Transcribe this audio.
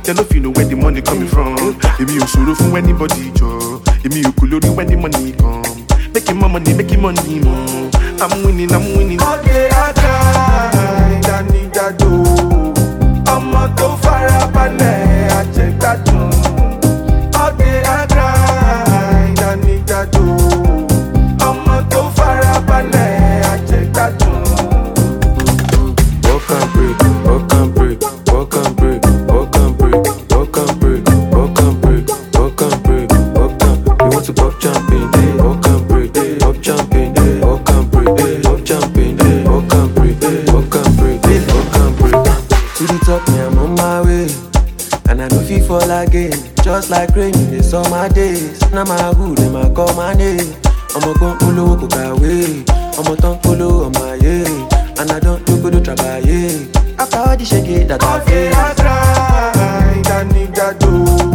They know if you know where the money coming from. If you sorrow from anybody, Joe. If you cool when the money come. Making my money, more. I'm winning. Okay, I tried, I need that dough. I'm a to farabalẹ̀, I check that too. Okay, I tried, I need that dough. I'm a to farabalẹ̀, I check that too. Walk and break, walk and break, walk and break, walk and break, walk and break, walk and break, walk and break, walk and. You want to pop champagne? Walk and break, pop champagne. Walk and break, pop champagne. Walk and break, walk and break, walk and break. To the top, me I'm on my way, and I know fit fall again. Just like rain in the summer days. Now my hood, them I call my name. I'm a gun polo, go away. I'm a tongue polo on my yeah. And I don't do good travailler. After all the shake it that I Okay, feel. I tried, I need that dough.